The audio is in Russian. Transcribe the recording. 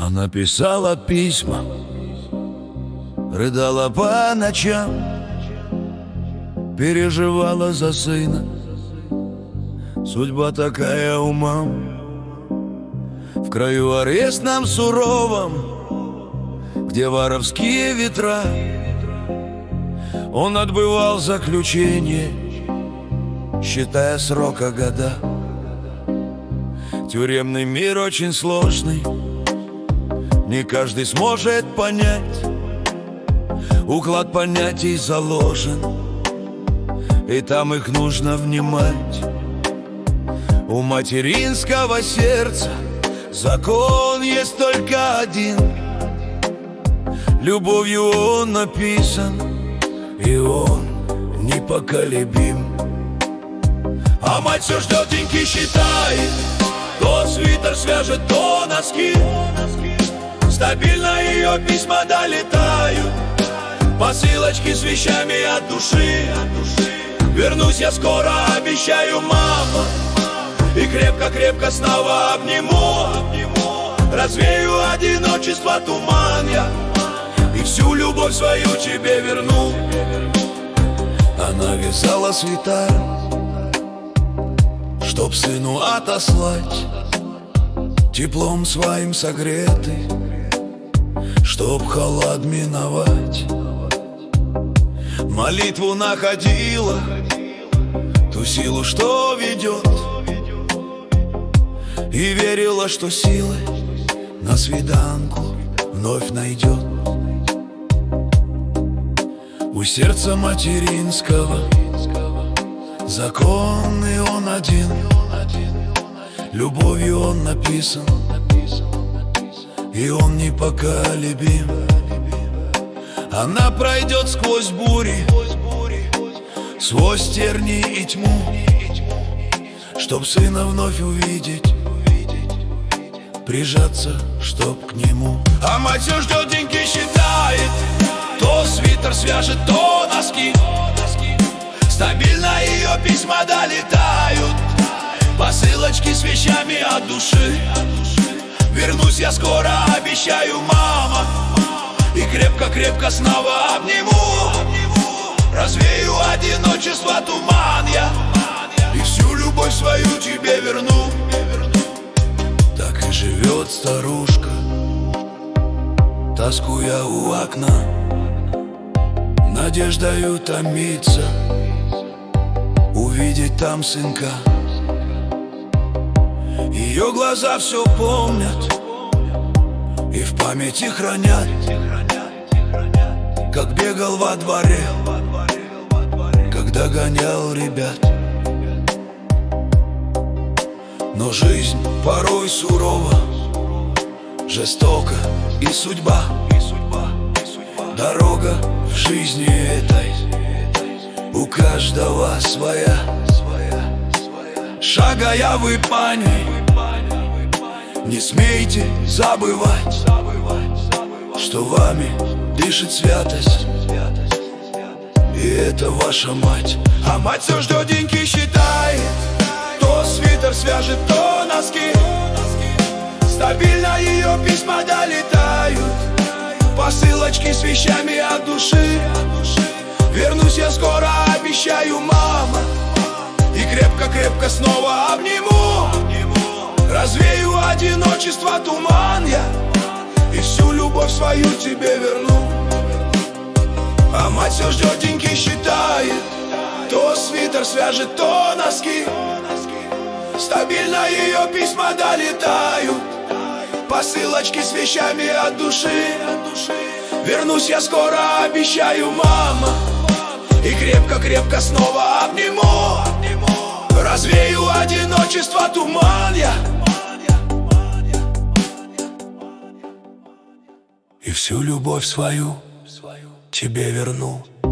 Она писала письма, рыдала по ночам, переживала за сына. Судьба такая у мам. В краю арестном суровом, где воровские ветра, он отбывал заключение, считая срока года. Тюремный мир очень сложный, не каждый сможет понять. Уклад понятий заложен, и там их нужно внимать. У материнского сердца закон есть только один. Любовью он написан, и он непоколебим. А мать все ждет, деньги считает, то свитер свяжет, то носки. Стабильно ее письма долетают, посылочки с вещами от души. Вернусь я скоро, обещаю, мама, и крепко-крепко снова обниму. Развею одиночество туман я, и всю любовь свою тебе верну. Она вязала свитер, чтоб сыну отослать, теплом своим согретый, чтоб холод миновать. Молитву находила, ту силу, что ведет, и верила, что силы на свиданку вновь найдет. У сердца материнского закон, и он один. Любовью он написан, и он непоколебим. Она пройдет сквозь бури, сквозь терни и тьму, чтоб сына вновь увидеть, прижаться, чтоб к нему. А мать все ждет, деньги считает, то свитер свяжет, то носки. Стабильно ее письма долетают, посылочки с вещами от души. Вернусь я скоро, обещаю, мама, и крепко-крепко снова обниму. Развею одиночество туман я, и всю любовь свою тебе верну. Так и живет старушка, тоскуя у окна, надеждою томится увидеть там сынка. Ее глаза все помнят и в памяти хранят, как бегал во дворе, когда гонял ребят. Но жизнь порой сурова, жестока и судьба. Дорога в жизни этой у каждого своя. Шагая вы по ней, не смейте забывать, что вами дышит святость, и это ваша мать. А мать все ждет, деньги считает, то свитер свяжет, то носки. Стабильно ее письма долетают, посылочки с вещами от души. Вернусь я скоро, обещаю, мама, и крепко-крепко снова обниму. Развею одиночество туман я, и всю любовь свою тебе верну. А мать все ждет, деньги считает, то свитер свяжет, то носки. Стабильно ее письма долетают, посылочки с вещами от души. Вернусь я скоро, обещаю, мама, и крепко-крепко снова обниму. Развею одиночество туман я, и всю любовь свою тебе верну.